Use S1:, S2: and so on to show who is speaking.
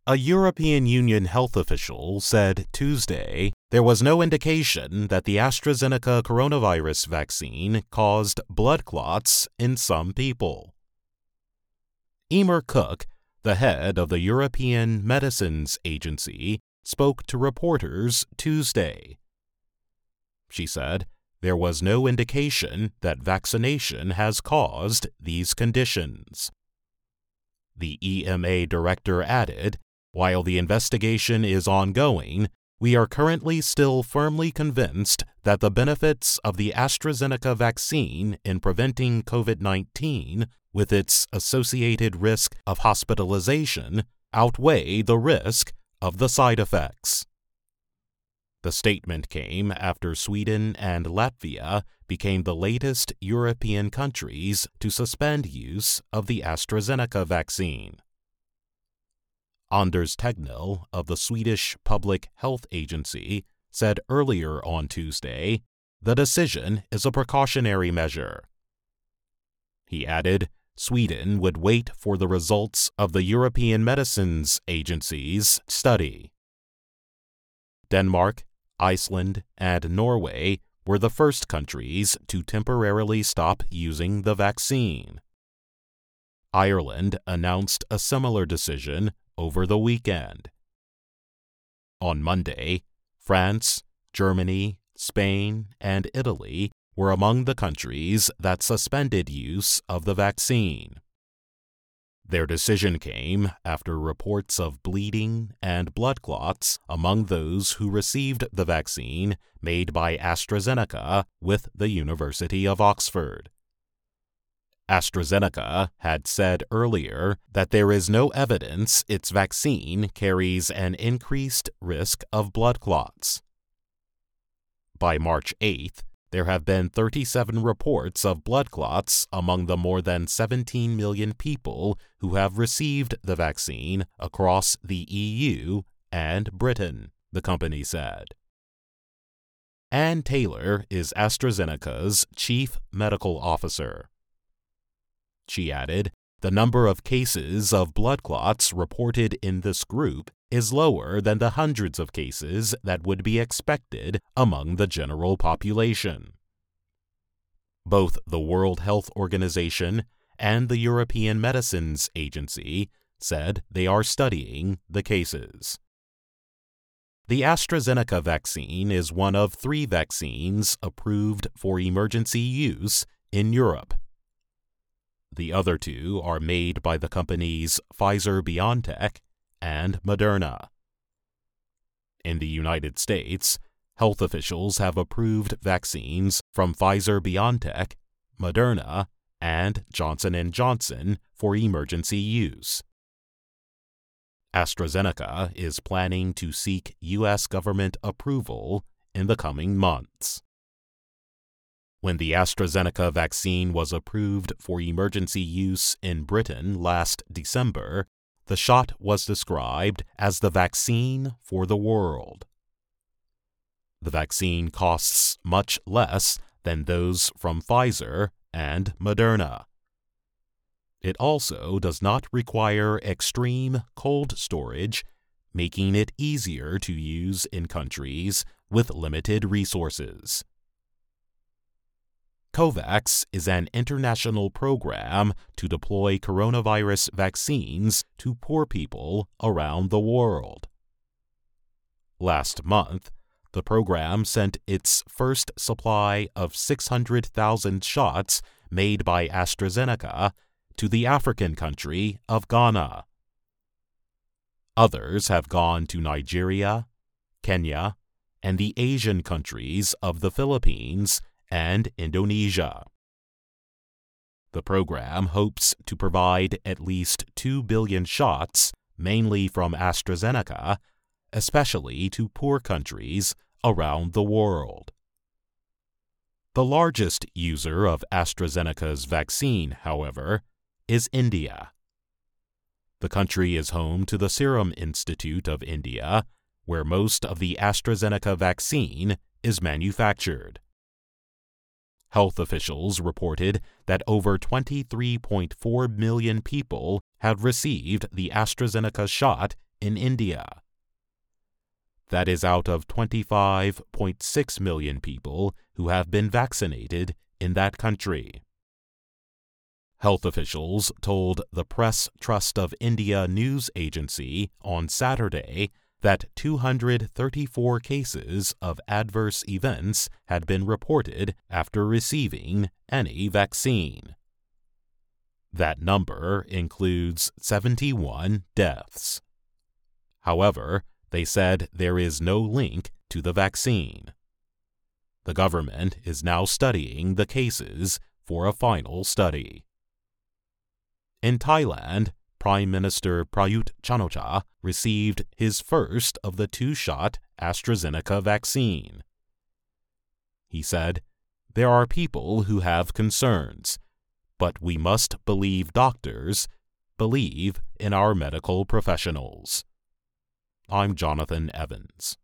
S1: A European Union health official said Tuesday there was no indication that the AstraZeneca coronavirus vaccine caused blood clots in some people. Emer Cook, the head of the European Medicines Agency, spoke to reporters Tuesday. She said there was no indication that vaccination has caused these conditions. The EMA director added, "While the investigation is ongoing, we are currently still firmly convinced that the benefits of the AstraZeneca vaccine in preventing COVID-19, with its associated risk of hospitalization, outweigh the risk of the side effects." The statement came after Sweden and Latvia became the latest European countries to suspend use of the AstraZeneca vaccine. Anders Tegnell of the Swedish Public Health Agency said earlier on Tuesday, "The decision is a precautionary measure." He added, Sweden would wait for the results of the European Medicines Agency's study. Denmark, Iceland, and Norway were the first countries to temporarily stop using the vaccine. Ireland announced a similar decision over the weekend. On Monday, France, Germany, Spain, and Italy were among the countries that suspended use of the vaccine. Their decision came after reports of bleeding and blood clots among those who received the vaccine made by AstraZeneca with the University of Oxford. AstraZeneca had said earlier that there is no evidence its vaccine carries an increased risk of blood clots. By March 8th, there have been 37 reports of blood clots among the more than 17 million people who have received the vaccine across the EU and Britain, the company said. Ann Taylor is AstraZeneca's chief medical officer. She added, "The number of cases of blood clots reported in this group is lower than the hundreds of cases that would be expected among the general population." Both the World Health Organization and the European Medicines Agency said they are studying the cases. The AstraZeneca vaccine is one of 3 vaccines approved for emergency use in Europe. The other 2 are made by the companies Pfizer-BioNTech and Moderna. In the United States, health officials have approved vaccines from Pfizer-BioNTech, Moderna, and Johnson & Johnson for emergency use. AstraZeneca is planning to seek U.S. government approval in the coming months. When the AstraZeneca vaccine was approved for emergency use in Britain last December, the shot was described as the vaccine for the world. The vaccine costs much less than those from Pfizer and Moderna. It also does not require extreme cold storage, making it easier to use in countries with limited resources. COVAX is an international program to deploy coronavirus vaccines to poor people around the world. Last month, the program sent its first supply of 600,000 shots made by AstraZeneca to the African country of Ghana. Others have gone to Nigeria, Kenya, and the Asian countries of the Philippines and Indonesia. The program hopes to provide at least 2 billion shots, mainly from AstraZeneca, especially to poor countries around the world. The largest user of AstraZeneca's vaccine, however, is India. The country is home to the Serum Institute of India, where most of the AstraZeneca vaccine is manufactured. Health officials reported that over 23.4 million people have received the AstraZeneca shot in India. That is out of 25.6 million people who have been vaccinated in that country. Health officials told the Press Trust of India news agency on Saturday that 234 cases of adverse events had been reported after receiving any vaccine. That number includes 71 deaths. However, they said there is no link to the vaccine. The government is now studying the cases for a final study. In Thailand, Prime Minister Prayut Chan-o-cha received his first of the 2-shot AstraZeneca vaccine. He said, "There are people who have concerns, but we must believe doctors, believe in our medical professionals." I'm Jonathan Evans.